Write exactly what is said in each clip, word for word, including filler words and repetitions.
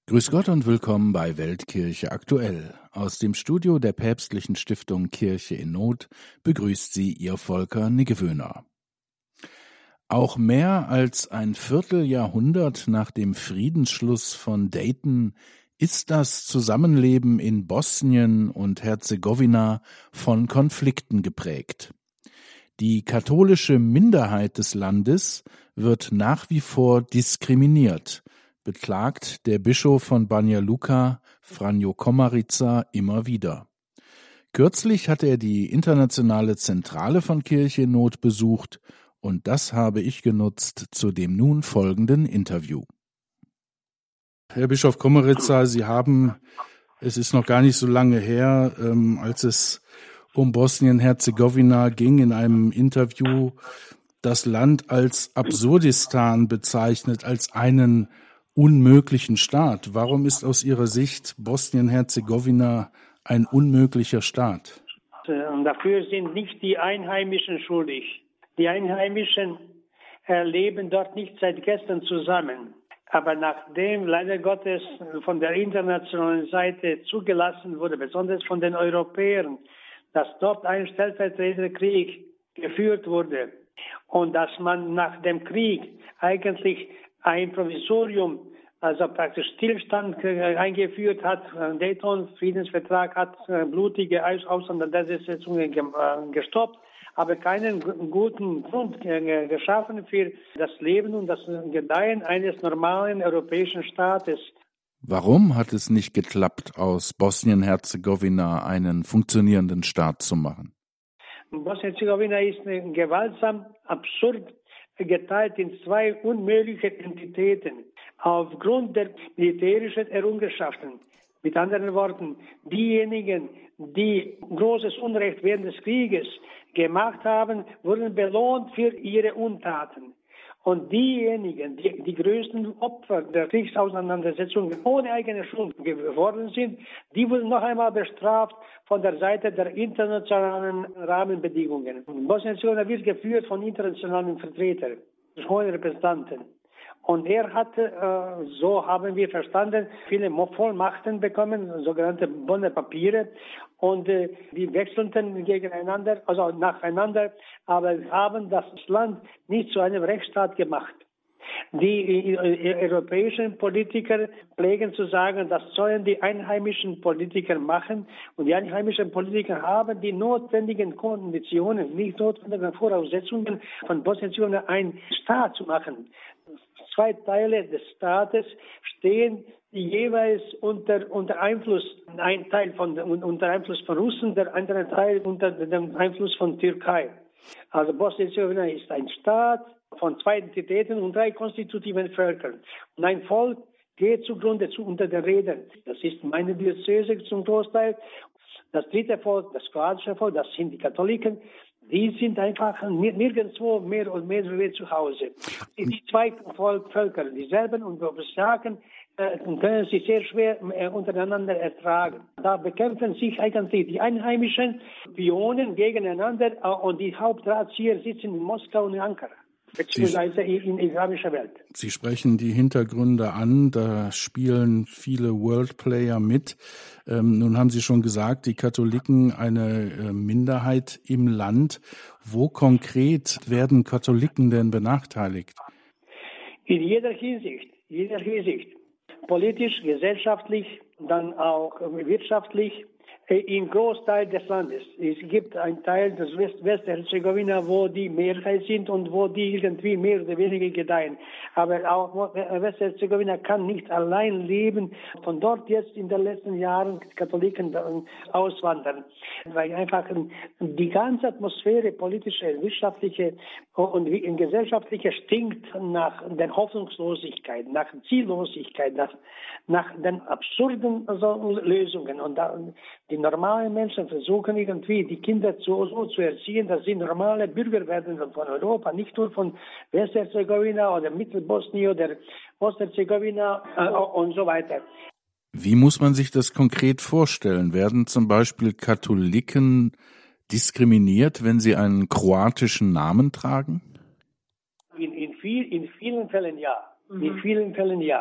Grüß Gott und willkommen bei Weltkirche aktuell. Aus dem Studio der Päpstlichen Stiftung Kirche in Not begrüßt Sie Ihr Volker Niggewöhner. Auch mehr als ein Vierteljahrhundert nach dem Friedensschluss von Dayton ist das Zusammenleben in Bosnien und Herzegowina von Konflikten geprägt. Die katholische Minderheit des Landes wird nach wie vor diskriminiert, beklagt der Bischof von Banja Luka, Franjo Komarica, immer wieder. Kürzlich hat er die internationale Zentrale von Kirche in Not besucht und das habe ich genutzt zu dem nun folgenden Interview. Herr Bischof Komarica, Sie haben, es ist noch gar nicht so lange her, ähm, als es um Bosnien-Herzegowina ging, in einem Interview das Land als Absurdistan bezeichnet, als einen unmöglichen Staat. Warum ist aus Ihrer Sicht Bosnien-Herzegowina ein unmöglicher Staat? Dafür sind nicht die Einheimischen schuldig. Die Einheimischen leben dort nicht seit gestern zusammen. Aber nachdem leider Gottes von der internationalen Seite zugelassen wurde, besonders von den Europäern, dass dort ein Stellvertreterkrieg geführt wurde und dass man nach dem Krieg eigentlich ein Provisorium, also praktisch Stillstand eingeführt hat, Dayton Friedensvertrag hat blutige Auseinandersetzungen gestoppt, aber keinen guten Grund geschaffen für das Leben und das Gedeihen eines normalen europäischen Staates. Warum hat es nicht geklappt, aus Bosnien-Herzegowina einen funktionierenden Staat zu machen? Bosnien-Herzegowina ist gewaltsam, absurd geteilt in zwei unmögliche Entitäten aufgrund der militärischen Errungenschaften. Mit anderen Worten, diejenigen, die großes Unrecht während des Krieges gemacht haben, wurden belohnt für ihre Untaten. Und diejenigen, die die größten Opfer der Kriegsauseinandersetzungen ohne eigene Schuld geworden sind, die wurden noch einmal bestraft von der Seite der internationalen Rahmenbedingungen. Bosnien-Herzegowina wird geführt von internationalen Vertretern, hohen Repräsentanten. Und er hat, äh, so haben wir verstanden, viele Vollmachten bekommen, sogenannte Bonner Papiere. Und äh, die wechselten gegeneinander, also nacheinander, aber haben das Land nicht zu einem Rechtsstaat gemacht. Die äh, europäischen Politiker pflegen zu sagen, das sollen die einheimischen Politiker machen. Und die einheimischen Politiker haben die notwendigen Konditionen, nicht notwendigen Voraussetzungen von Bosnien-Herzegowina einen Staat zu machen. Zwei Teile des Staates stehen jeweils unter, unter Einfluss, ein Teil von, unter Einfluss von Russen, der andere Teil unter dem Einfluss von Türkei. Also Bosnien-Herzegowina ist ein Staat von zwei Entitäten und drei konstitutiven Völkern. Und ein Volk geht zugrunde zu unter den Rädern. Das ist meine Diözese zum Großteil. Das dritte Volk, das kroatische Volk, das sind die Katholiken. Die sind einfach nirgendwo mehr und mehr wie zu Hause. Die zwei Völker, dieselben und Bosniaken, äh, können sich sehr schwer äh, untereinander ertragen. Da bekämpfen sich eigentlich die einheimischen Pionen gegeneinander äh, und die Hauptdrahtzieher sitzen in Moskau und in Ankara. Beziehungsweise in der islamischen Welt. Sie sprechen die Hintergründe an, da spielen viele Worldplayer mit. Ähm, nun haben Sie schon gesagt, die Katholiken eine äh, Minderheit im Land. Wo konkret werden Katholiken denn benachteiligt? In jeder Hinsicht, jeder Hinsicht. Politisch, gesellschaftlich, dann auch wirtschaftlich. Im Großteil des Landes. Es gibt einen Teil des West- West-Herzegowina, wo die Mehrheit sind und wo die irgendwie mehr oder weniger gedeihen. Aber auch West-Herzegowina kann nicht allein leben. Von dort jetzt in den letzten Jahren Katholiken auswandern. Weil einfach die ganze Atmosphäre, politische, wirtschaftliche und gesellschaftliche stinkt nach der Hoffnungslosigkeit, nach Ziellosigkeit, nach, nach den absurden also, Lösungen. Und da, die normalen Menschen versuchen irgendwie, die Kinder so, so zu erziehen, dass sie normale Bürger werden von Europa, nicht nur von West-Herzegowina oder Mittelbosnien oder Ost-Herzegowina äh, und so weiter. Wie muss man sich das konkret vorstellen? Werden zum Beispiel Katholiken diskriminiert, wenn sie einen kroatischen Namen tragen? In, in, viel, in vielen Fällen ja. Mhm. In vielen Fällen ja.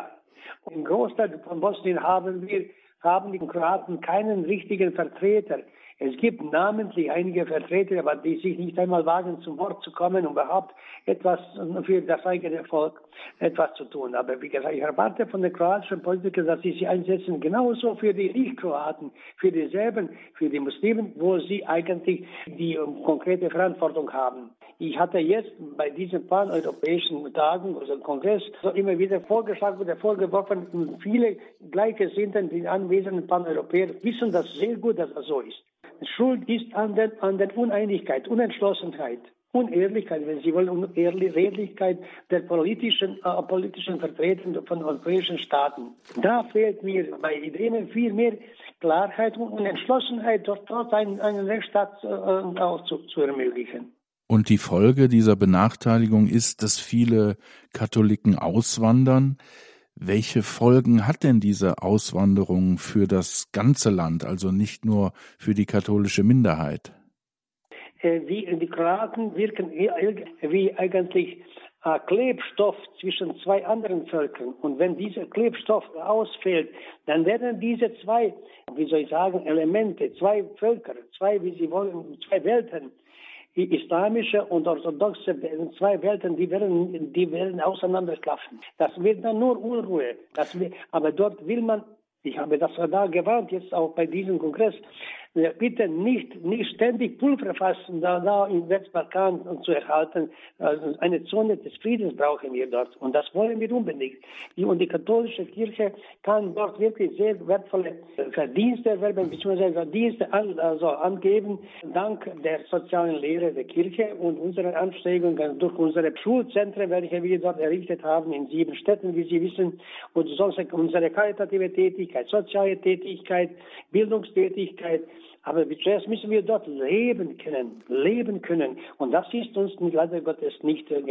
Im Großteil von Bosnien haben wir, haben die Kroaten keinen richtigen Vertreter. Es gibt namentlich einige Vertreter, aber die sich nicht einmal wagen, zum Wort zu kommen, um überhaupt etwas für das eigene Volk etwas zu tun. Aber wie gesagt, ich erwarte von den kroatischen Politikern, dass sie sich einsetzen, genauso für die Nicht-Kroaten, für dieselben, für die Muslimen, wo sie eigentlich die um, konkrete Verantwortung haben. Ich hatte jetzt bei diesen pan-europäischen Tagen, also Kongress, so immer wieder vorgeschlagen oder vorgeworfen, viele Gleichgesinnte, die anwesenden Pan-Europäer wissen das sehr gut, dass das so ist. Schuld ist an der, an der Uneinigkeit, Unentschlossenheit, Unehrlichkeit, wenn Sie wollen, Unehrlichkeit der politischen, äh, politischen Vertreter von europäischen Staaten. Da fehlt mir bei Ideen viel mehr Klarheit und Entschlossenheit, dort, dort einen, einen Rechtsstaat äh, auch zu, zu ermöglichen. Und die Folge dieser Benachteiligung ist, dass viele Katholiken auswandern. Welche Folgen hat denn diese Auswanderung für das ganze Land, also nicht nur für die katholische Minderheit? Die, die Kroaten wirken wie eigentlich äh, Klebstoff zwischen zwei anderen Völkern. Und wenn dieser Klebstoff ausfällt, dann werden diese zwei, wie soll ich sagen, Elemente, zwei Völker, zwei, wie Sie wollen, zwei Welten, die islamische und orthodoxe, zwei Welten, die werden, die werden auseinanderklaffen. Das wird dann nur Unruhe. Das wird, aber dort will man, ich habe das da gewarnt, jetzt auch bei diesem Kongress, bitte nicht, nicht ständig Pulver fassen, da, da im Westbalkan zu erhalten. Also eine Zone des Friedens brauchen wir dort. Und das wollen wir unbedingt. Und die katholische Kirche kann dort wirklich sehr wertvolle Verdienste erwerben, beziehungsweise Verdienste an, also angeben, dank der sozialen Lehre der Kirche und unserer Anstrengungen durch unsere Schulzentren, welche wir dort errichtet haben in sieben Städten, wie Sie wissen, und sonst unsere karitative Tätigkeit, soziale Tätigkeit, Bildungstätigkeit. Aber zuerst müssen wir dort leben können, leben können. Und das ist uns leider Gottes nicht äh,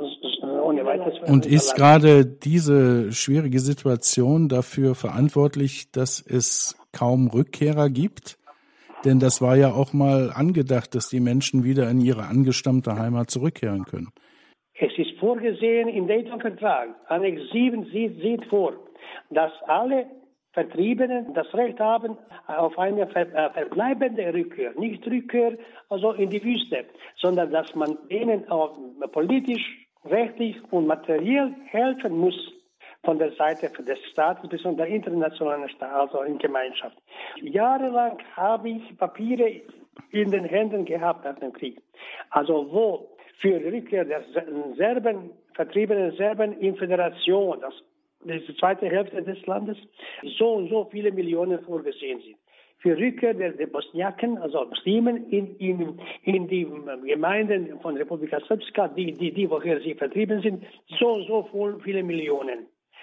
ohne weiteres. Und ist gerade diese schwierige Situation dafür verantwortlich, dass es kaum Rückkehrer gibt? Denn das war ja auch mal angedacht, dass die Menschen wieder in ihre angestammte Heimat zurückkehren können. Es ist vorgesehen im Dayton-Vertrag. Annex sieben sieht, sieht vor, dass alle Vertriebenen das Recht haben auf eine ver- äh, verbleibende Rückkehr. Nicht Rückkehr also in die Wüste, sondern dass man denen auch politisch, rechtlich und materiell helfen muss von der Seite des Staates bis der internationalen Staat, also in Gemeinschaft. Jahrelang habe ich Papiere in den Händen gehabt nach dem Krieg. Also wo für Rückkehr der Serben, vertriebenen Serben in Föderation, das die zweite Hälfte des Landes, so und so viele Millionen vorgesehen sind. Für Rückkehr der, der Bosniaken, also Muslimen, in, in, in die Gemeinden von Republika Srpska, die, die, die, woher sie vertrieben sind, so und so viele Millionen.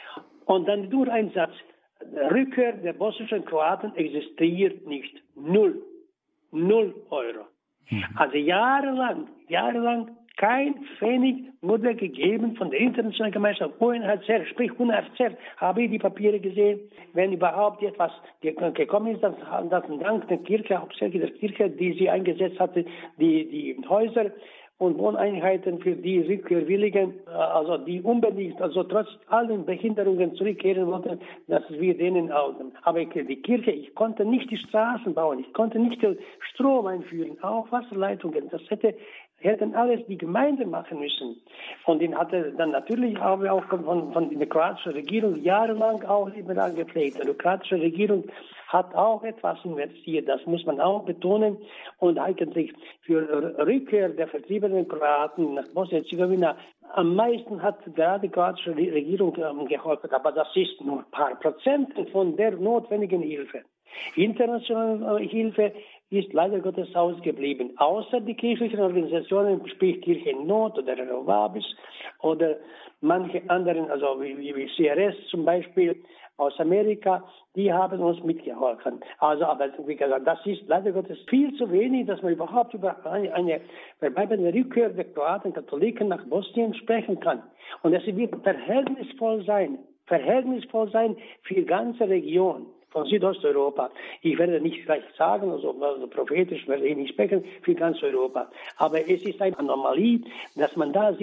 Und dann nur ein Satz. Rückkehr der bosnischen Kroaten existiert nicht. Null. Null Euro. Also jahrelang, jahrelang kein Pfennig wurde gegeben von der internationalen Gemeinschaft. U N H C R, sprich U N H C R, habe ich die Papiere gesehen. Wenn überhaupt etwas gekommen ist, dann dank der Kirche, hauptsächlich der Kirche, die sie eingesetzt hatte, die, die Häuser und Wohneinheiten für die Rückkehrwilligen, also die unbedingt, also trotz allen Behinderungen zurückkehren wollten, dass wir denen auch. Aber die Kirche, ich konnte nicht die Straßen bauen, ich konnte nicht den Strom einführen, auch Wasserleitungen. Das hätte hätten alles die Gemeinde machen müssen. Und den hatte dann natürlich haben wir auch von, von der kroatischen Regierung jahrelang auch liberal gepflegt. Die kroatische Regierung hat auch etwas investiert, das muss man auch betonen. Und eigentlich für Rückkehr der vertriebenen Kroaten nach Bosnien-Herzegowina am meisten hat gerade die kroatische Regierung ähm, geholfen. Aber das ist nur ein paar Prozent von der notwendigen Hilfe. Internationale Hilfe ist leider Gottes ausgeblieben. Außer die kirchlichen Organisationen, sprich Kirche in Not oder Renovabis oder manche anderen, also wie, wie C R S zum Beispiel aus Amerika, die haben uns mitgeholfen. Also, aber wie gesagt, das ist leider Gottes viel zu wenig, dass man überhaupt über eine, eine verbleibende Rückkehr der Kroaten, Katholiken nach Bosnien sprechen kann. Und es wird verhältnisvoll sein, verhältnisvoll sein für die ganze Region von Südosteuropa. Ich werde nicht gleich sagen, also, also prophetisch werde ich nicht sprechen, für ganz Europa. Aber es ist eine Anomalie, dass man da sieht,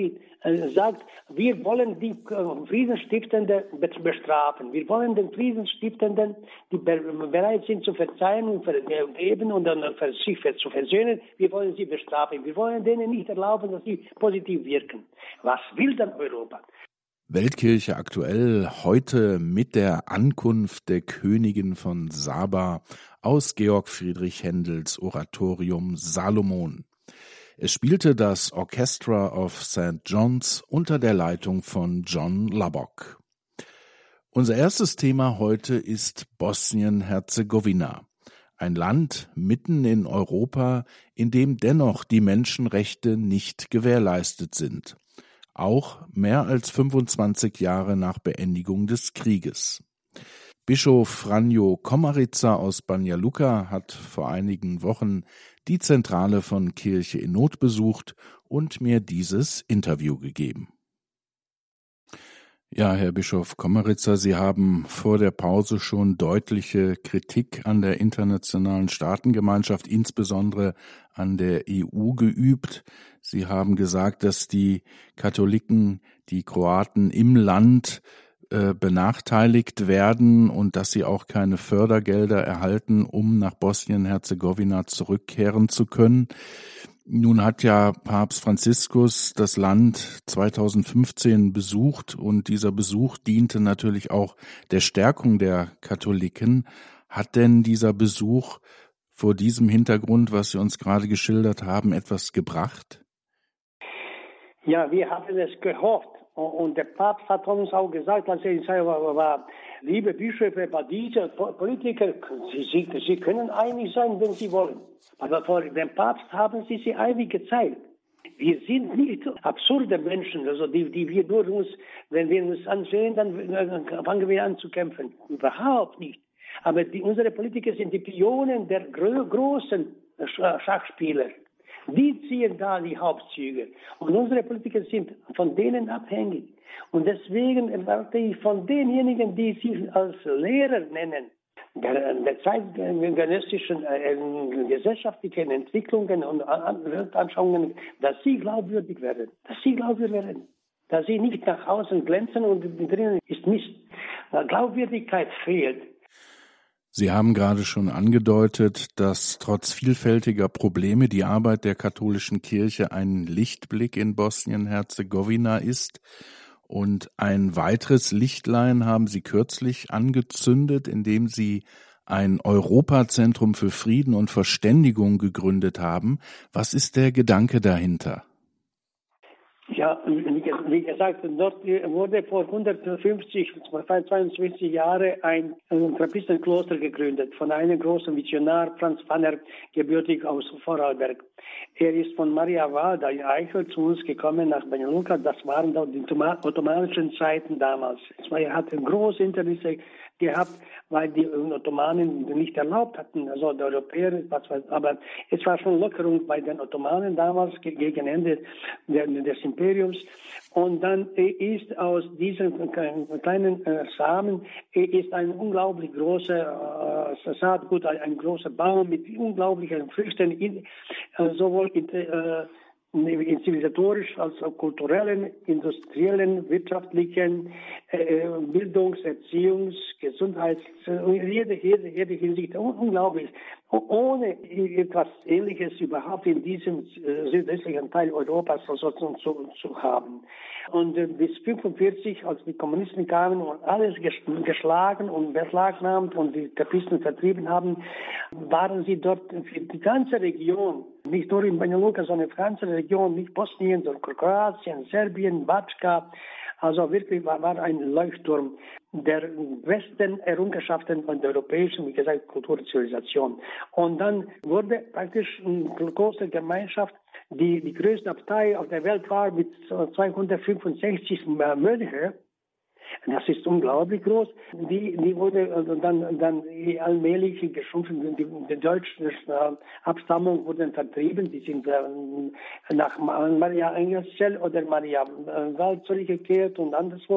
sagt, wir wollen die Friedensstiftenden bestrafen. Wir wollen den Friedensstiftenden, die bereit sind zu verzeihen und vergeben und dann für sich zu versöhnen, wir wollen sie bestrafen. Wir wollen denen nicht erlauben, dass sie positiv wirken. Was will dann Europa? Weltkirche aktuell heute mit der Ankunft der Königin von Saba aus Georg Friedrich Händels Oratorium Salomon. Es spielte das Orchestra of Saint John's unter der Leitung von John Lubbock. Unser erstes Thema heute ist Bosnien-Herzegowina, ein Land mitten in Europa, in dem dennoch die Menschenrechte nicht gewährleistet sind. Auch mehr als fünfundzwanzig Jahre nach Beendigung des Krieges. Bischof Franjo Komarica aus Banja Luka hat vor einigen Wochen die Zentrale von Kirche in Not besucht und mir dieses Interview gegeben. Ja, Herr Bischof Komarica, Sie haben vor der Pause schon deutliche Kritik an der internationalen Staatengemeinschaft, insbesondere an der E U, geübt. Sie haben gesagt, dass die Katholiken, die Kroaten im Land äh, benachteiligt werden und dass sie auch keine Fördergelder erhalten, um nach Bosnien-Herzegowina zurückkehren zu können. Nun hat ja Papst Franziskus das Land zweitausendfünfzehn besucht und dieser Besuch diente natürlich auch der Stärkung der Katholiken. Hat denn dieser Besuch vor diesem Hintergrund, was Sie uns gerade geschildert haben, etwas gebracht? Ja, wir haben es gehofft. Und der Papst hat uns auch gesagt, als er war, liebe Bischöfe, bei diesen Politikern, sie, sie, sie können einig sein, wenn sie wollen. Aber vor dem Papst haben sie sich einig gezeigt. Wir sind nicht absurde Menschen, also die, die wir durch uns, wenn wir uns ansehen, dann fangen wir an zu kämpfen. Überhaupt nicht. Aber die, unsere Politiker sind die Pionen der gro- großen Schachspieler. Die ziehen da die Hauptzüge. Und unsere Politiker sind von denen abhängig. Und deswegen erwarte ich von denjenigen, die sich als Lehrer nennen, der, der zeitgenössischen äh, gesellschaftlichen Entwicklungen und Weltanschauungen, dass sie glaubwürdig werden. Dass sie glaubwürdig werden. Dass sie nicht nach außen glänzen und drinnen ist Mist. Glaubwürdigkeit fehlt. Sie haben gerade schon angedeutet, dass trotz vielfältiger Probleme die Arbeit der katholischen Kirche ein Lichtblick in Bosnien-Herzegowina ist. Und ein weiteres Lichtlein haben Sie kürzlich angezündet, indem Sie ein Europazentrum für Frieden und Verständigung gegründet haben. Was ist der Gedanke dahinter? Ja, wie gesagt, dort wurde vor hundertfünfzig, zweiundzwanzig Jahren ein Trappistenkloster gegründet von einem großen Missionar, Franz Pfanner, gebürtig aus Vorarlberg. Er ist von Maria Valda in Eichel zu uns gekommen nach Banja Luka. Das waren doch die ottomanischen Zeiten damals. Er hat ein großes Interesse gehabt, weil die Ottomanen nicht erlaubt hatten, also die Europäer, was weiß, aber es war schon Lockerung bei den Ottomanen damals gegen Ende des Imperiums. Und dann ist aus diesem kleinen Samen ist ein unglaublich großer äh, Saatgut, ein, ein großer Baum mit unglaublichen Früchten, in, äh, sowohl in, äh, in zivilisatorisch als auch kulturellen, industriellen, wirtschaftlichen, äh, Bildungs-, Erziehungs-, Gesundheits-, jede, jede, jede Hinsicht unglaublich. Ohne etwas Ähnliches überhaupt in diesem äh, südöstlichen Teil Europas also zu, zu, zu haben. Und äh, bis fünfundvierzig, als die Kommunisten kamen und alles geschlagen und beschlagnahmt und die Trappisten vertrieben haben, waren sie dort für die ganze Region, nicht nur in Banja Luka, sondern die ganze Region, nicht Bosnien, sondern Kroatien, Serbien, Bačka. Also wirklich war, war ein Leuchtturm der besten Errungenschaften und der europäischen, wie gesagt, Kultur und Zivilisation. Und dann wurde praktisch eine große Gemeinschaft, die die größte Abtei auf der Welt war, mit zweihundertfünfundsechzig Mönchen. Das ist unglaublich groß. Die, die wurde dann, dann allmählich geschrumpft. Die, die deutsche Abstammung wurden vertrieben. Die sind nach Maria Engelszell oder Maria Wald zurückgekehrt und anderswo.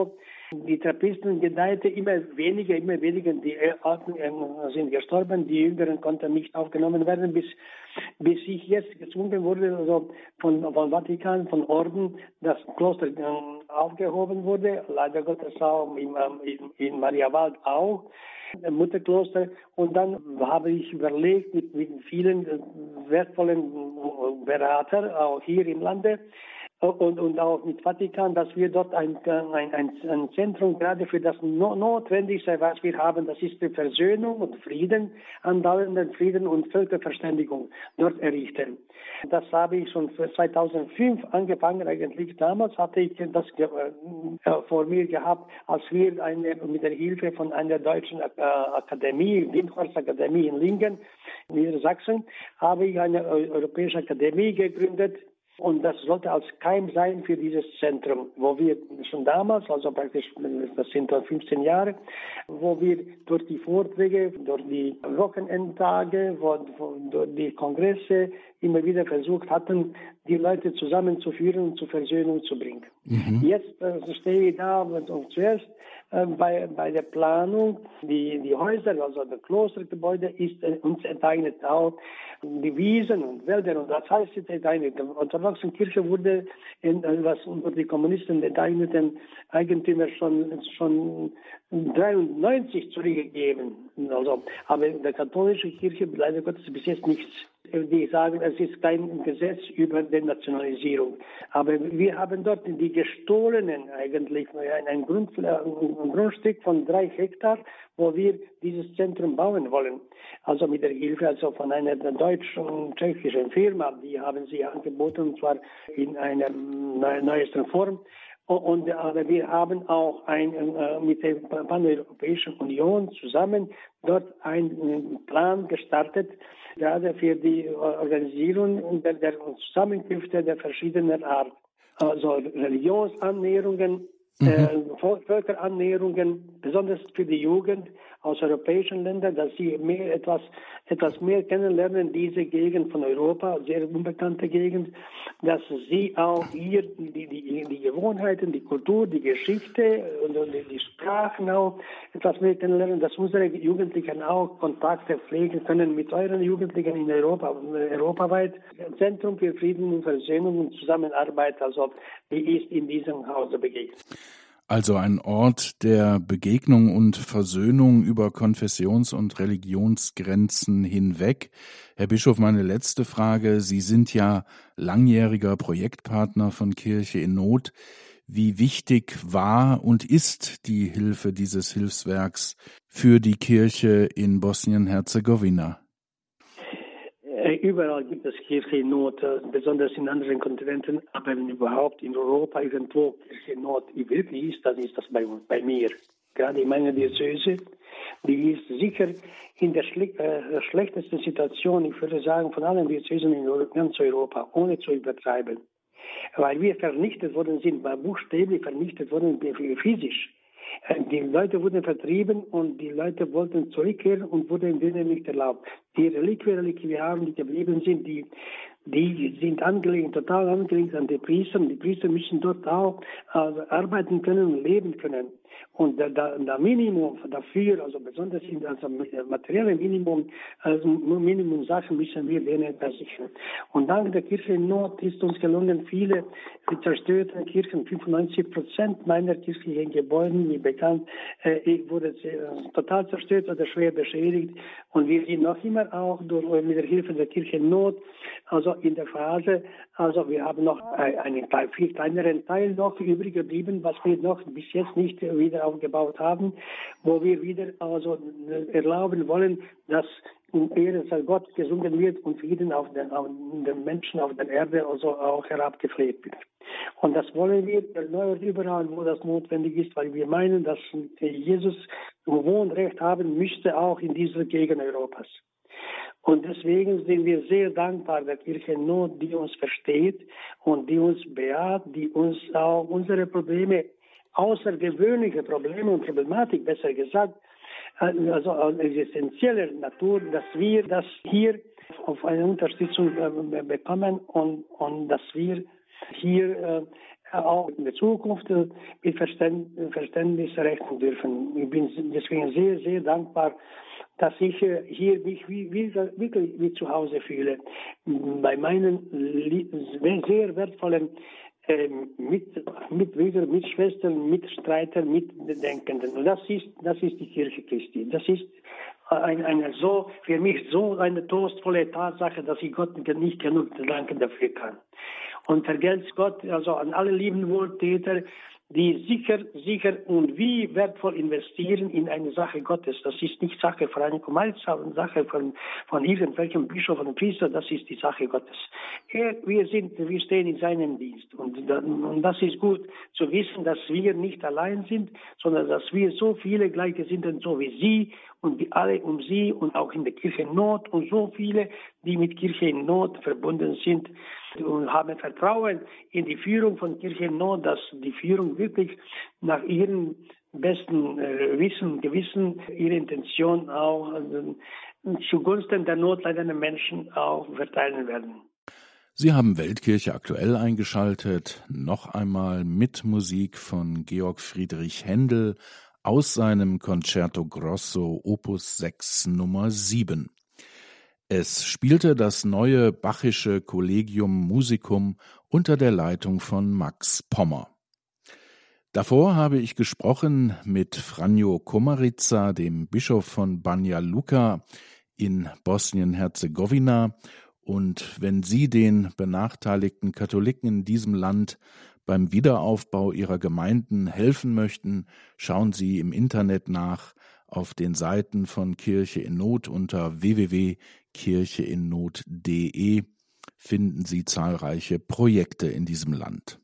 Die Trappisten gedeihten immer weniger, immer weniger. Die Alten sind gestorben, die Jüngeren konnten nicht aufgenommen werden, bis, bis ich jetzt gezwungen wurde, also von, von Vatikan, von Orden, das Kloster aufgehoben wurde. Leider Gottes auch in, in, in Mariawald auch. Mutterkloster. Und dann habe ich überlegt mit, mit vielen wertvollen Beratern, auch hier im Lande, Und, und auch mit Vatikan, dass wir dort ein, ein, ein, ein Zentrum gerade für das Notwendigste, was wir haben, das ist die Versöhnung und Frieden, andauernden Frieden und Völkerverständigung dort errichten. Das habe ich schon zweitausendfünf angefangen, eigentlich damals hatte ich das äh, vor mir gehabt, als wir eine, mit der Hilfe von einer deutschen äh, Akademie, Windhorst Akademie in Lingen, Niedersachsen, habe ich eine europäische Akademie gegründet. Und das sollte als Keim sein für dieses Zentrum, wo wir schon damals, also praktisch, das sind fünfzehn Jahre, wo wir durch die Vorträge, durch die Wochenendtage, wo, wo, durch die Kongresse immer wieder versucht hatten, die Leute zusammenzuführen und zur Versöhnung zu bringen. Mhm. Jetzt äh, stehe ich da und, und zuerst äh, bei, bei der Planung, die, die Häuser, also das Klostergebäude ist äh, uns enteignet auch, die Wiesen und Wälder und das heißt jetzt enteignet. Die orthodoxe Kirche wurde, in, was unter die Kommunisten enteigneten Eigentümer schon, schon dreiundneunzig zurückgegeben. Also, aber der katholische Kirche leider Gottes bis jetzt nichts. Die sagen, es ist kein Gesetz über die Nationalisierung. Aber wir haben dort die gestohlenen eigentlich ein, Grund, ein Grundstück von drei Hektar, wo wir dieses Zentrum bauen wollen. Also mit der Hilfe also von einer deutschen, tschechischen Firma. Die haben sie angeboten, und zwar in einer neuesten Form. Und aber wir haben auch ein, äh, mit der Paneuropäischen Union zusammen dort einen Plan gestartet, gerade für die Organisierung der, der Zusammenkünfte der verschiedenen Art. Also Religionsannäherungen, mhm. äh, Völkerannäherungen, besonders für die Jugend aus europäischen Ländern, dass sie mehr etwas, etwas mehr kennenlernen, diese Gegend von Europa, sehr unbekannte Gegend, dass sie auch hier die, die, die Gewohnheiten, die Kultur, die Geschichte und die, die Sprachen auch etwas mehr kennenlernen, dass unsere Jugendlichen auch Kontakte pflegen können mit euren Jugendlichen in Europa, europaweit. Zentrum für Frieden und Versöhnung und Zusammenarbeit, also die ist in diesem Hause begegnet. Also ein Ort der Begegnung und Versöhnung über Konfessions- und Religionsgrenzen hinweg. Herr Bischof, meine letzte Frage. Sie sind ja langjähriger Projektpartner von Kirche in Not. Wie wichtig war und ist die Hilfe dieses Hilfswerks für die Kirche in Bosnien-Herzegowina? Überall gibt es Kirche in Not, besonders in anderen Kontinenten, aber wenn überhaupt in Europa irgendwo Kirche in Not wirklich ist, dann ist das bei, bei mir. Gerade in meiner Diözese, die ist sicher in der schle- äh, schlechtesten Situation, ich würde sagen, von allen Diözesen in ganz Europa, ohne zu übertreiben. Weil wir vernichtet worden sind, buchstäblich vernichtet worden, physisch. Die Leute wurden vertrieben und die Leute wollten zurückkehren und wurden denen nicht erlaubt. Die Reliquien, Reliquiaren, die geblieben sind, die, die sind angelegt, total angelegt an die Priester. Die Priester müssen dort auch also arbeiten können und leben können. Und der, der, der Minimum dafür, also besonders in also materielle Minimum, also Minimum Sachen müssen wir denen versichern. Und dank der Kirche in Not ist uns gelungen, viele zerstörte Kirchen, fünfundneunzig Prozent meiner kirchlichen Gebäude, wie bekannt, äh, wurde äh, total zerstört oder schwer beschädigt. Und wir sind noch immer auch durch, mit der Hilfe der Kirche in Not, also in der Phase, also wir haben noch einen Teil, viel kleineren Teil noch übrig geblieben, was wir noch bis jetzt nicht wieder aufgebaut haben, wo wir wieder also erlauben wollen, dass Ehre sei Gott gesungen wird und Frieden auf den, auf den Menschen auf der Erde also auch herabgefleht wird. Und das wollen wir erneuert überall, wo das notwendig ist, weil wir meinen, dass Jesus Wohnrecht haben müsste auch in dieser Gegend Europas. Und deswegen sind wir sehr dankbar der Kirche in Not, die uns versteht und die uns bejaht, die uns auch unsere Probleme, außergewöhnliche Probleme und Problematik, besser gesagt, also existenzieller Natur, dass wir das hier auf eine Unterstützung bekommen und, und dass wir hier auch in der Zukunft mit Verständnis rechnen dürfen. Ich bin deswegen sehr, sehr dankbar, dass ich hier mich wie, wie, wirklich wie zu Hause fühle. Bei meinen sehr wertvollen ähm, mit, Mitbrüdern, Mitschwestern, Mitstreitern, Mitdenkenden. Und das ist, das ist die Kirche Christi. Das ist ein, eine so, für mich so eine trostvolle Tatsache, dass ich Gott nicht genug danken dafür kann. Und vergelt's Gott also an alle lieben Wohltäter, die sicher, sicher und wie wertvoll investieren in eine Sache Gottes. Das ist nicht Sache von einer Gemeinschaft, Sache von, von irgendwelchem Bischof oder Priester, das ist die Sache Gottes. Er, wir sind, wir stehen in seinem Dienst. Und, und das ist gut zu wissen, dass wir nicht allein sind, sondern dass wir so viele Gleichgesinnte, so wie Sie und die alle um Sie und auch in der Kirche in Not und so viele, die mit Kirche in Not verbunden sind, und haben Vertrauen in die Führung von Kirche in Not, dass die Führung wirklich nach ihrem besten äh, Wissen und Gewissen ihre Intention auch äh, zugunsten der notleidenden Menschen auch verteilen werden. Sie haben Weltkirche aktuell eingeschaltet, noch einmal mit Musik von Georg Friedrich Händel aus seinem Concerto Grosso Opus sechs Nummer sieben. Es spielte das neue Bachische Collegium Musicum unter der Leitung von Max Pommer. Davor habe ich gesprochen mit Franjo Komarica, dem Bischof von Banja Luka in Bosnien-Herzegowina. Und wenn Sie den benachteiligten Katholiken in diesem Land beim Wiederaufbau ihrer Gemeinden helfen möchten, schauen Sie im Internet nach. Auf den Seiten von Kirche in Not unter w w w punkt kirche in not punkt d e finden Sie zahlreiche Projekte in diesem Land.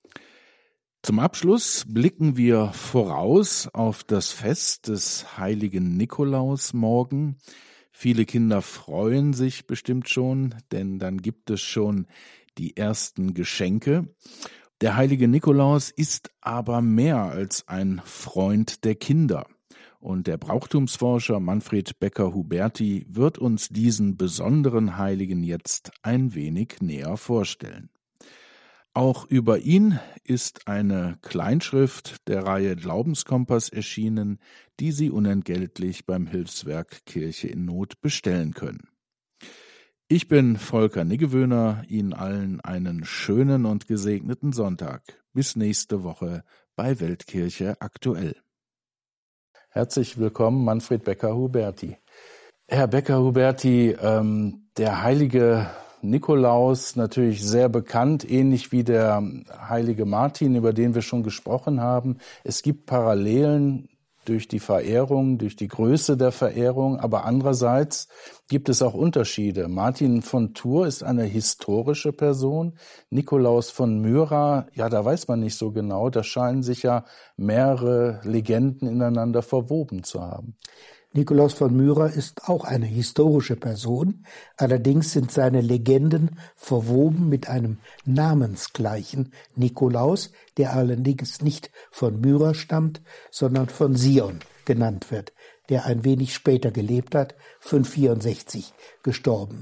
Zum Abschluss blicken wir voraus auf das Fest des heiligen Nikolaus morgen. Viele Kinder freuen sich bestimmt schon, denn dann gibt es schon die ersten Geschenke. Der heilige Nikolaus ist aber mehr als ein Freund der Kinder. Und der Brauchtumsforscher Manfred Becker-Huberti wird uns diesen besonderen Heiligen jetzt ein wenig näher vorstellen. Auch über ihn ist eine Kleinschrift der Reihe Glaubenskompass erschienen, die Sie unentgeltlich beim Hilfswerk Kirche in Not bestellen können. Ich bin Volker Niggewöhner, Ihnen allen einen schönen und gesegneten Sonntag. Bis nächste Woche bei Weltkirche aktuell. Herzlich willkommen, Manfred Becker-Huberti. Herr Becker-Huberti, ähm, der heilige Nikolaus, natürlich sehr bekannt, ähnlich wie der heilige Martin, über den wir schon gesprochen haben. Es gibt Parallelen durch die Verehrung, durch die Größe der Verehrung, aber andererseits gibt es auch Unterschiede. Martin von Tours ist eine historische Person, Nikolaus von Myra, ja, da weiß man nicht so genau, da scheinen sich ja mehrere Legenden ineinander verwoben zu haben. Nikolaus von Myra ist auch eine historische Person, allerdings sind seine Legenden verwoben mit einem namensgleichen Nikolaus, der allerdings nicht von Myra stammt, sondern von Sion genannt wird, der ein wenig später gelebt hat, fünfhundertvierundsechzig gestorben.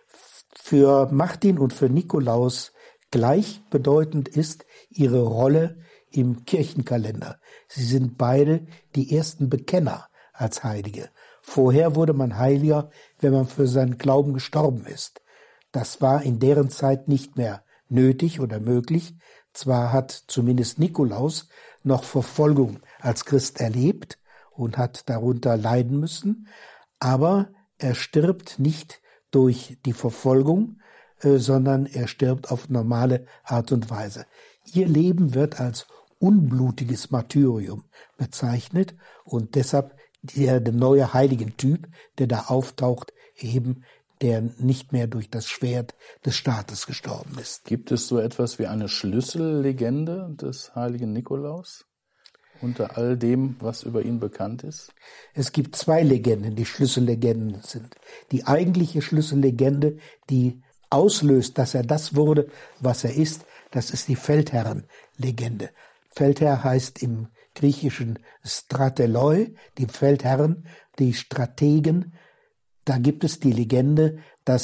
Für Martin und für Nikolaus gleichbedeutend ist ihre Rolle im Kirchenkalender. Sie sind beide die ersten Bekenner als Heilige. Vorher wurde man Heiliger, wenn man für seinen Glauben gestorben ist. Das war in deren Zeit nicht mehr nötig oder möglich. Zwar hat zumindest Nikolaus noch Verfolgung als Christ erlebt und hat darunter leiden müssen, aber er stirbt nicht durch die Verfolgung, äh, sondern er stirbt auf normale Art und Weise. Ihr Leben wird als unblutiges Martyrium bezeichnet und deshalb der, der neue Heiligentyp, der da auftaucht, eben der nicht mehr durch das Schwert des Staates gestorben ist. Gibt es so etwas wie eine Schlüssellegende des heiligen Nikolaus unter all dem, was über ihn bekannt ist? Es gibt zwei Legenden, die Schlüssellegenden sind. Die eigentliche Schlüssellegende, die auslöst, dass er das wurde, was er ist, das ist die Feldherrenlegende. Feldherr heißt im Griechischen Strateloi, die Feldherren, die Strategen. Da gibt es die Legende, dass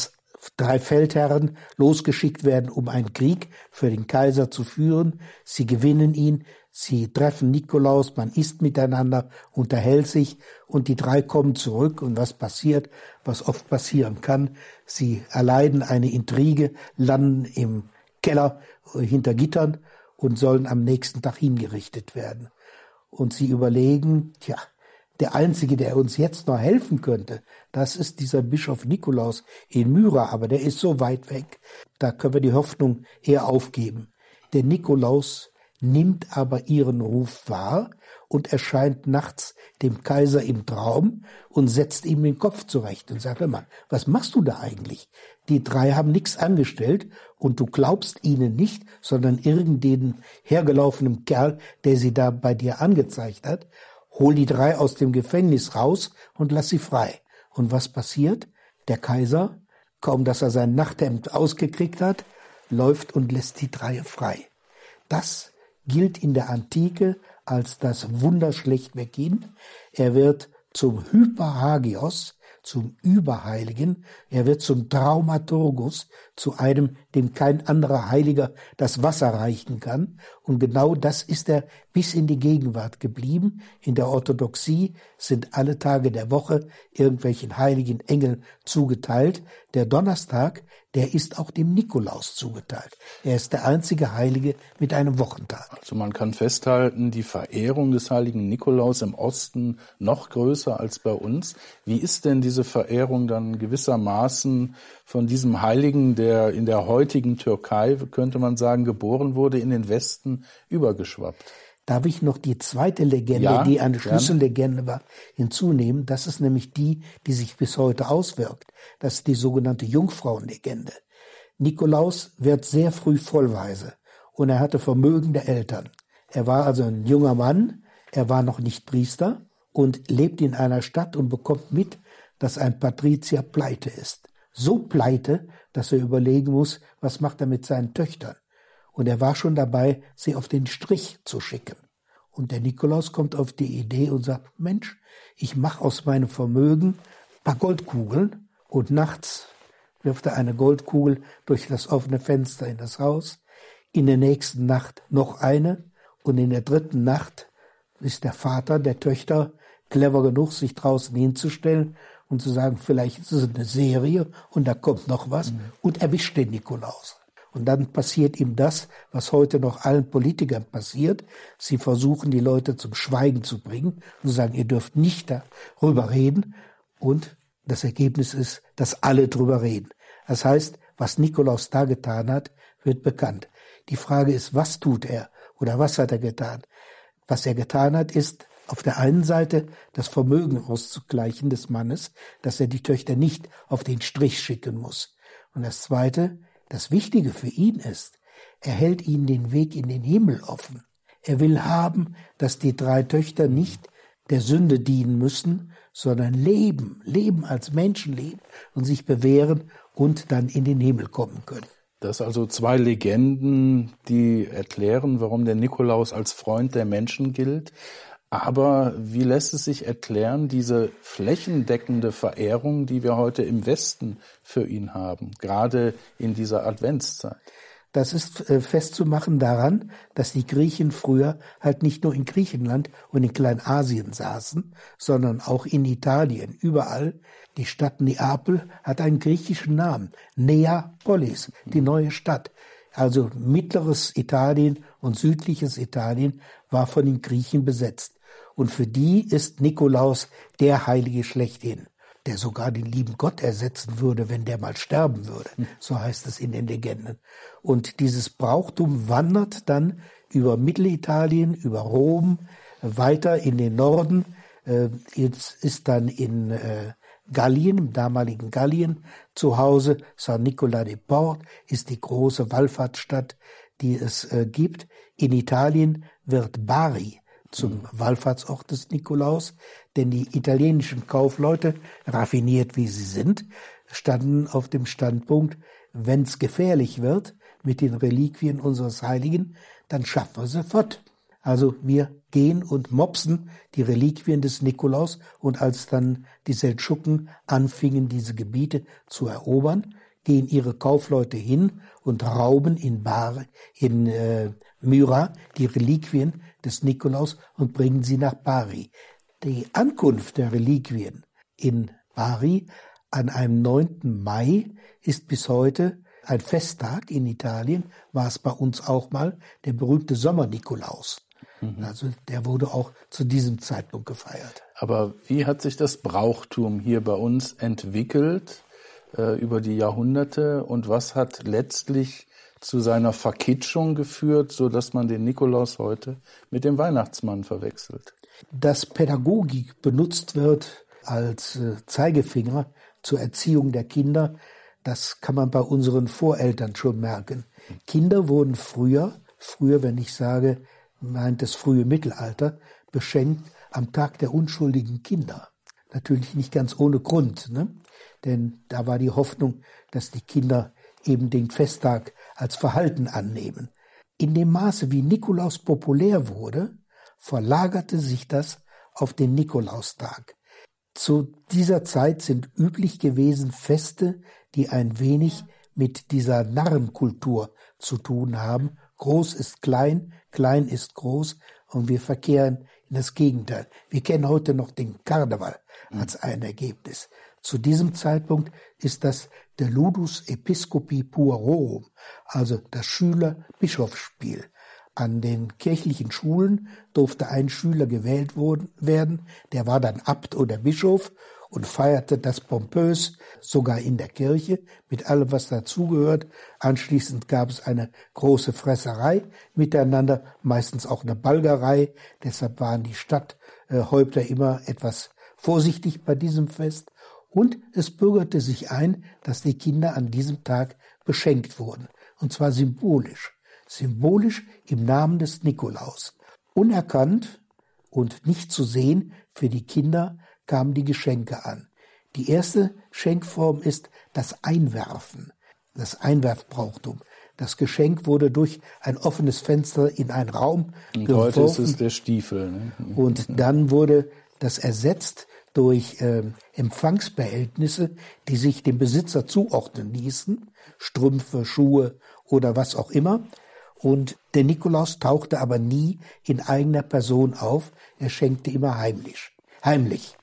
drei Feldherren losgeschickt werden, um einen Krieg für den Kaiser zu führen. Sie gewinnen ihn, sie treffen Nikolaus, man isst miteinander, unterhält sich und die drei kommen zurück. Und was passiert, was oft passieren kann, sie erleiden eine Intrige, landen im Keller hinter Gittern und sollen am nächsten Tag hingerichtet werden. Und sie überlegen, tja, der Einzige, der uns jetzt noch helfen könnte, das ist dieser Bischof Nikolaus in Myra, aber der ist so weit weg, da können wir die Hoffnung eher aufgeben. Der Nikolaus nimmt aber ihren Ruf wahr und erscheint nachts dem Kaiser im Traum und setzt ihm den Kopf zurecht und sagt, hör mal, was machst du da eigentlich? Die drei haben nichts angestellt und du glaubst ihnen nicht, sondern irgendeinen hergelaufenen Kerl, der sie da bei dir angezeigt hat. Hol die drei aus dem Gefängnis raus und lass sie frei. Und was passiert? Der Kaiser, kaum dass er sein Nachthemd ausgekriegt hat, läuft und lässt die drei frei. Das gilt in der Antike als das Wunder schlechtweghin. Er wird zum Hyperhagios, zum Überheiligen. Er wird zum Draumaturgus, zu einem, dem kein anderer Heiliger das Wasser reichen kann. Und genau das ist er bis in die Gegenwart geblieben. In der Orthodoxie sind alle Tage der Woche irgendwelchen heiligen Engeln zugeteilt. Der Donnerstag, der ist auch dem Nikolaus zugeteilt. Er ist der einzige Heilige mit einem Wochentag. Also man kann festhalten, die Verehrung des heiligen Nikolaus im Osten noch größer als bei uns. Wie ist denn diese Verehrung dann gewissermaßen von diesem Heiligen, der in der heutigen Türkei, könnte man sagen, geboren wurde, in den Westen übergeschwappt? Darf ich noch die zweite Legende, ja, die eine Schlüssellegende war, hinzunehmen? Das ist nämlich die, die sich bis heute auswirkt. Das ist die sogenannte Jungfrauenlegende. Nikolaus wird sehr früh vollweise und er hatte vermögende Eltern. Er war also ein junger Mann, er war noch nicht Priester und lebt in einer Stadt und bekommt mit, dass ein Patrizier pleite ist. So pleite, dass er überlegen muss, was macht er mit seinen Töchtern. Und er war schon dabei, sie auf den Strich zu schicken. Und der Nikolaus kommt auf die Idee und sagt, Mensch, ich mache aus meinem Vermögen ein paar Goldkugeln und nachts wirft er eine Goldkugel durch das offene Fenster in das Haus. In der nächsten Nacht noch eine und in der dritten Nacht ist der Vater der Töchter clever genug, sich draußen hinzustellen und zu sagen, vielleicht ist es eine Serie und da kommt noch was mhm. und erwischt den Nikolaus. Und dann passiert ihm das, was heute noch allen Politikern passiert. Sie versuchen, die Leute zum Schweigen zu bringen und zu sagen, ihr dürft nicht darüber reden. Und das Ergebnis ist, dass alle drüber reden. Das heißt, was Nikolaus da getan hat, wird bekannt. Die Frage ist, was tut er oder was hat er getan? Was er getan hat, ist auf der einen Seite das Vermögen auszugleichen des Mannes, dass er die Töchter nicht auf den Strich schicken muss. Und das Zweite, das Wichtige für ihn ist, er hält ihnen den Weg in den Himmel offen. Er will haben, dass die drei Töchter nicht der Sünde dienen müssen, sondern leben, leben als Menschen leben und sich bewähren und dann in den Himmel kommen können. Das sind also zwei Legenden, die erklären, warum der Nikolaus als Freund der Menschen gilt. Aber wie lässt es sich erklären, diese flächendeckende Verehrung, die wir heute im Westen für ihn haben, gerade in dieser Adventszeit? Das ist festzumachen daran, dass die Griechen früher halt nicht nur in Griechenland und in Kleinasien saßen, sondern auch in Italien, überall. Die Stadt Neapel hat einen griechischen Namen, Neapolis, die neue Stadt. Also mittleres Italien und südliches Italien war von den Griechen besetzt. Und für die ist Nikolaus der Heilige schlechthin, der sogar den lieben Gott ersetzen würde, wenn der mal sterben würde. So heißt es in den Legenden. Und dieses Brauchtum wandert dann über Mittelitalien, über Rom, weiter in den Norden. Jetzt ist dann in Gallien, im damaligen Gallien, zu Hause. San Nicola de Port ist die große Wallfahrtsstadt, die es gibt. In Italien wird Bari zum Wallfahrtsort des Nikolaus, denn die italienischen Kaufleute, raffiniert wie sie sind, standen auf dem Standpunkt, wenn es gefährlich wird mit den Reliquien unseres Heiligen, dann schaffen wir sie fort. Also wir gehen und mopsen die Reliquien des Nikolaus und als dann die Seldschuken anfingen, diese Gebiete zu erobern, gehen ihre Kaufleute hin und rauben in Bar, in äh, Myra die Reliquien des Nikolaus und bringen sie nach Bari. Die Ankunft der Reliquien in Bari an einem neunten Mai ist bis heute ein Festtag in Italien, war es bei uns auch mal, der berühmte Sommer-Nikolaus. Mhm. Also der wurde auch zu diesem Zeitpunkt gefeiert. Aber wie hat sich das Brauchtum hier bei uns entwickelt äh, über die Jahrhunderte und was hat letztlich zu seiner Verkitschung geführt, sodass man den Nikolaus heute mit dem Weihnachtsmann verwechselt? Dass Pädagogik benutzt wird als äh, Zeigefinger zur Erziehung der Kinder, das kann man bei unseren Voreltern schon merken. Kinder wurden früher, früher, wenn ich sage, meint das frühe Mittelalter, beschenkt am Tag der unschuldigen Kinder. Natürlich nicht ganz ohne Grund, ne? Denn da war die Hoffnung, dass die Kinder eben den Festtag als Verhalten annehmen. In dem Maße, wie Nikolaus populär wurde, verlagerte sich das auf den Nikolaustag. Zu dieser Zeit sind üblich gewesen Feste, die ein wenig mit dieser Narrenkultur zu tun haben. Groß ist klein, klein ist groß und wir verkehren in das Gegenteil. Wir kennen heute noch den Karneval als ein Ergebnis. Zu diesem Zeitpunkt ist das der Ludus Episcopi Puerorum, also das Schüler-Bischofsspiel. An den kirchlichen Schulen durfte ein Schüler gewählt werden, der war dann Abt oder Bischof und feierte das pompös, sogar in der Kirche, mit allem, was dazugehört. Anschließend gab es eine große Fresserei miteinander, meistens auch eine Balgerei. Deshalb waren die Stadthäupter immer etwas vorsichtig bei diesem Fest. Und es bürgerte sich ein, dass die Kinder an diesem Tag beschenkt wurden, und zwar symbolisch. Symbolisch im Namen des Nikolaus. Unerkannt und nicht zu sehen für die Kinder kamen die Geschenke an. Die erste Schenkform ist das Einwerfen, das Einwerfbrauchtum. Das Geschenk wurde durch ein offenes Fenster in einen Raum und geworfen. Heute ist es der Stiefel. Ne? Und dann wurde das ersetzt durch äh, Empfangsbehältnisse, die sich dem Besitzer zuordnen ließen, Strümpfe, Schuhe oder was auch immer. Und der Nikolaus tauchte aber nie in eigener Person auf, er schenkte immer heimlich. heimlich.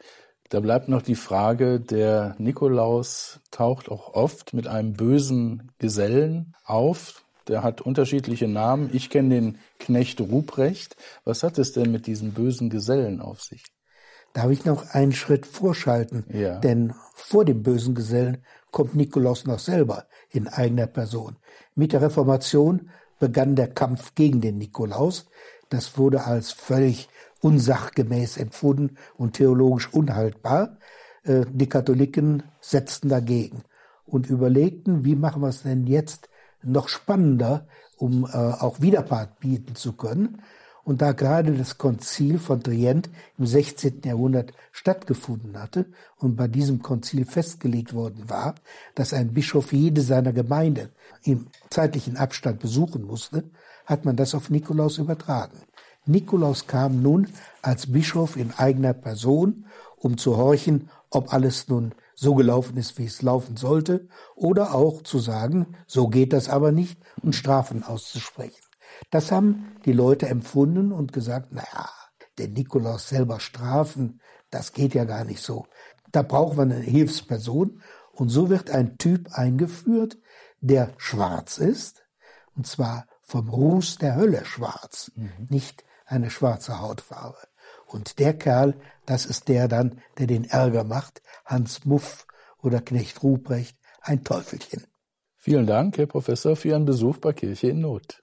Da bleibt noch die Frage, der Nikolaus taucht auch oft mit einem bösen Gesellen auf. Der hat unterschiedliche Namen. Ich kenne den Knecht Ruprecht. Was hat es denn mit diesem bösen Gesellen auf sich? Darf ich noch einen Schritt vorschalten? Ja. Denn vor dem bösen Gesellen kommt Nikolaus noch selber in eigener Person. Mit der Reformation begann der Kampf gegen den Nikolaus. Das wurde als völlig unsachgemäß empfunden und theologisch unhaltbar. Die Katholiken setzten dagegen und überlegten, wie machen wir es denn jetzt noch spannender, um auch Widerpart bieten zu können. Und da gerade das Konzil von Trient im sechzehnten Jahrhundert stattgefunden hatte und bei diesem Konzil festgelegt worden war, dass ein Bischof jede seiner Gemeinde im zeitlichen Abstand besuchen musste, hat man das auf Nikolaus übertragen. Nikolaus kam nun als Bischof in eigener Person, um zu horchen, ob alles nun so gelaufen ist, wie es laufen sollte, oder auch zu sagen, so geht das aber nicht, und Strafen auszusprechen. Das haben die Leute empfunden und gesagt, naja, den Nikolaus selber strafen, das geht ja gar nicht so. Da braucht man eine Hilfsperson. Und so wird ein Typ eingeführt, der schwarz ist, und zwar vom Ruß der Hölle schwarz, mhm. nicht eine schwarze Hautfarbe. Und der Kerl, das ist der dann, der den Ärger macht, Hans Muff oder Knecht Ruprecht, ein Teufelchen. Vielen Dank, Herr Professor, für Ihren Besuch bei Kirche in Not.